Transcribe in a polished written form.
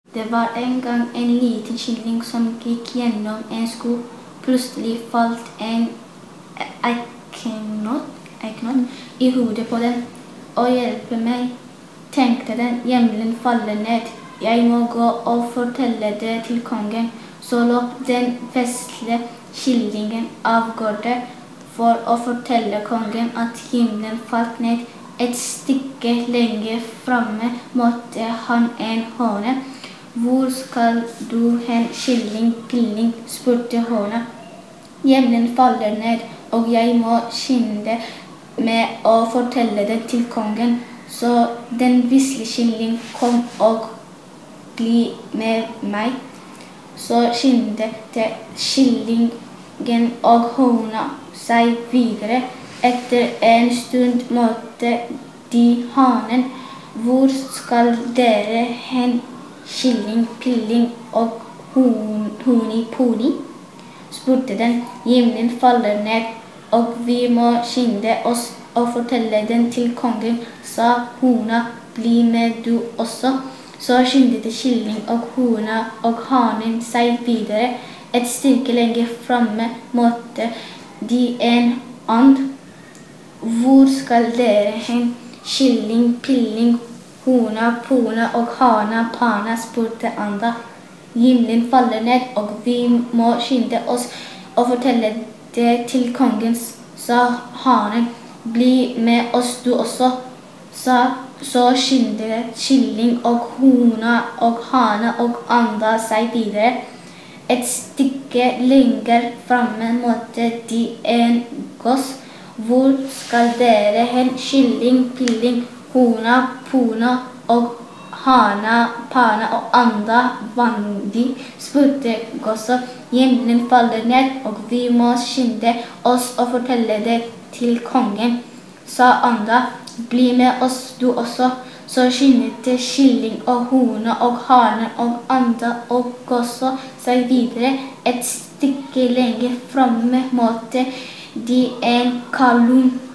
Det var en gang en liten kylling som gikk gjennom en skog. Plutselig falt en eiknott i hodet på den. «Å hjelpe meg», tenkte den, «himmelen faller ned. Jeg må gå og fortelle det til kongen.» Så løp den vesle kyllingen av gårde for å fortelle kongen at himmelen falt ned. Et stykke lenger framme møtte han en høne. «Hvor skal du hen, kylling, pilling?» spurte høna. «Himmelen faller ned, og jeg må skynde med å fortelle det til kongen.» Så den vesle kyllingen kom og «Bli med meg». Så skyndet kyllingen og høna seg videre. Etter en stund møtte de hanen. «Hvor skal dere hen, kylling, pilling og honiponi?» spurte den. «Himmelen faller ned, og vi må skynde oss og fortelle den til kongen», sa høna. «Bli med du også.» Så skyndet kylling og høna og hanen seg videre. Et stykke lenger framme møtte de en and. «Hvor skal dere hen, kylling, pilling, høna, pona og hana, pana?» spurte anda. «Himmelen faller ned, og vi må skynde oss og fortelle det til kongen», sa hanen. «Bli med oss du også.» Så skyndet kylling og høna og hana og anda seg videre. Et stykke lenger framme møtte de en gås. «Hvor skal dere hen, kylling, pilling, høna, pona og hana, pana og anda, vandig?» spurte gåsa. «Himmelen faller ned, og vi må skynde oss og fortelle det til kongen», sa anda. «Bli med oss du også.» Så skyndet kylling og høna og hane og anda og gåsa seg videre. Et stykke lenger framme møtte de en kalv.